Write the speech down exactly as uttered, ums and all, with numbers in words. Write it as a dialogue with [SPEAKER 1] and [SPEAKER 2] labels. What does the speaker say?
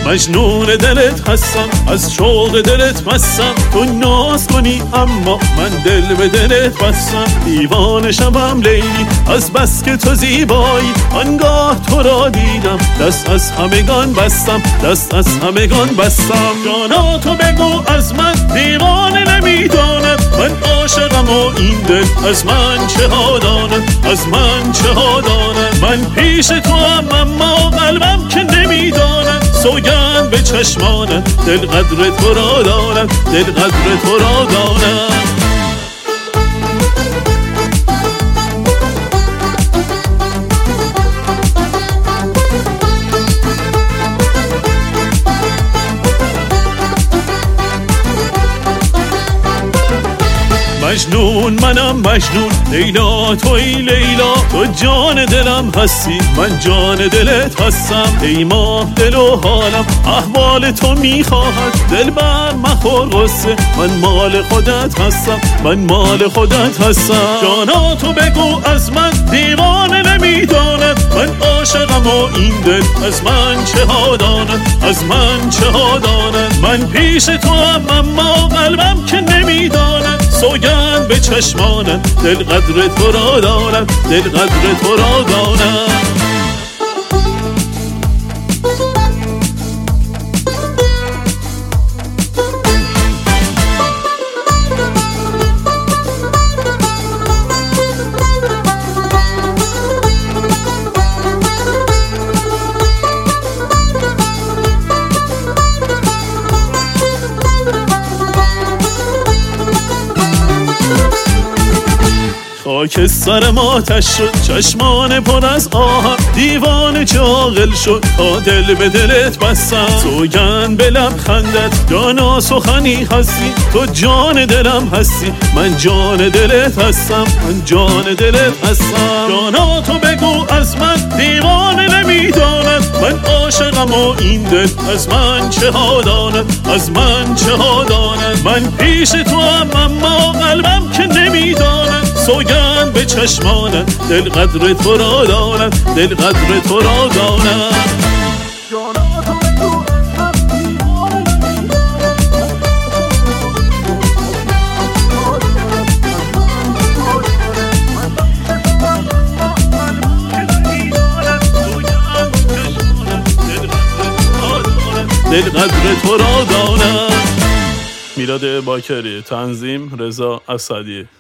[SPEAKER 1] مجنون دلت هستم، از شوق دلت مستم. تو ناز کنی اما من دل به دلت بستم. دیوانه شبم لیلی از بس که تو زیبایی، آنگاه تو را دیدم دست از همگان بستم، دست از همگان بستم. جانا تو بگو از من دیوانه نمیداند، من عاشقم و این دل از من چه ها داند، از من چه ها داند. من پیش تو هم اما قلبم که نمیداند، سوگند به چشمانت دل قدر تو را داند، دل قدر تو را داند. مجنون منم مجنون، لیلا توی لیلا، تو جان دلم هستی، من جان دلت هستم. ای ماه دل و حالم احوال تو میخواهد، دل بر مخور غصه، من مال خودت هستم، من مال خودت هستم. جانا تو بگو از من دیوانه نمیداند، من عاشقم و این دل از من چه ها داند، از من چه ها داند. من پیش تو هم اما قلبم که نمیداند، سوگند به چشمانت دل قدر تو را دارد، دل قدر تو را دارد. خاک سرم آتش شد، چشمان پر از آهم، دیوانه چاقل شد تا دل به دلت بستم. سوگند به لبخندت جانا سخنی هستی، تو جان دلم هستی، من جان دلت هستم، من جان دلت هستم. جانا تو بگو از من دیوانه نمیداند، من عاشقم و این دل از من چه ها داند، از من چه ها داند. من پیش تو هم اما قلبم که نمیداند، سوگند به چشمانت دل قدر تو را داند، دل قدر تو را داند. دل قدر تو را داند. میلاد باکری، تنظیم رضا اسدی.